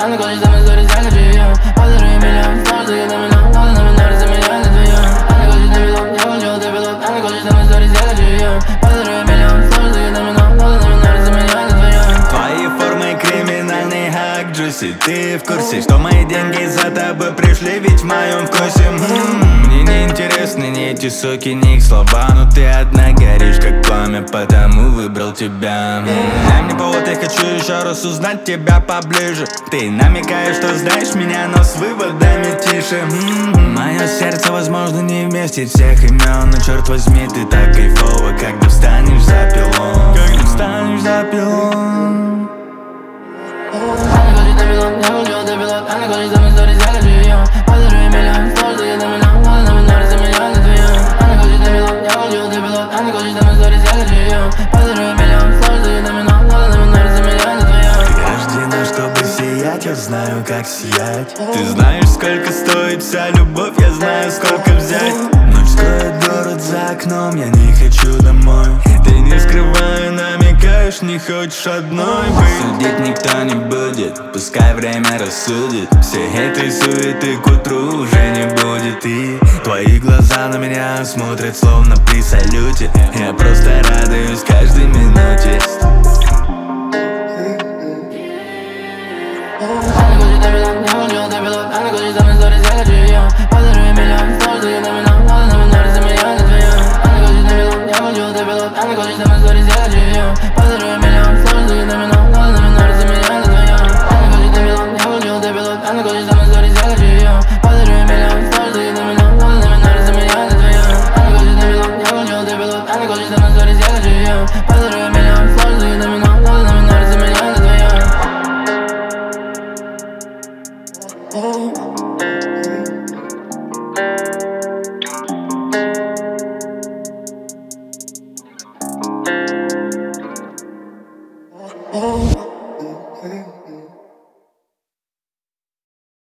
Она хочет со мной сторис, я хочу ее. Подарю миллион, снова за на меня. Надо на меня, за меня не твоя. Она хочет на пилот, я хочу автопилот. Она хочет со мной сторис, я хочу ее. Подарю миллион, снова за на меня. Надо на меня, за меня не твоя. Твои формы криминальный хак, Джуси. Ты в курсе, что мои деньги за тобой пришли, ведь в моем вкусе. Мне не интересны ни эти соки, ни их слова, но ты одна горишь как пламя, потому выбрал тебя. Дай мне повод, я хочу еще раз узнать тебя поближе. Ты намекаешь, что знаешь меня, но с выводами тише. Мое сердце, возможно, не вместит всех имен, но черт возьми, ты так кайфово, когда встанешь за пилон. Когда встанешь за пилон. Она хочет на пилот, я хочу автопилот. Она хочет со мной сторис, я хочу ее. Подарю миллион, снова за на меня. Надо на меня, за меня не твоя. Она хочет на пилот, я хочу автопилот. Она хочет со мной сторис, я хочу ее. Подарю миллион, снова за на меня. Надо на меня, за меня не твоя. Ты рождена, чтобы сиять, я знаю, как сиять. Ты знаешь, сколько стоит вся любовь, я знаю, сколько взять. Ночь скроет город за окном, я не хочу домой. Ты не скрывая намекаешь, не хочешь одной быть. Судить никто не будет, пускай время рассудит. Всей этой суеты к утру уже не будет. И твои глаза на меня смотрят, словно при салюте. Я просто радуюсь каждой минуте. Она хочет на пилот, я хочу автопилот. Она хочет со мной сторис, я хочу ее. Подарю миллион, снова за на меня. Надо на меня, за меня не твоя. Она хочет на пилот, я хочу автопилот. Она хочет со мной сторис, я хочу ее. Подарю миллион, снова за на меня. Надо на меня, за меня не твоя. Она хочет на пилот, я хочу автопилот. Она хочет со мной сторис, я хочу ее. Подарю миллион, снова за на меня. Надо на меня, за меня не твоя. Она хочет на пилот, я хочу автопилот. Она хочет со мной сторис, я хочу ее. Подарю миллион, снова за на меня. Надо на меня, за меня не твоя. Oh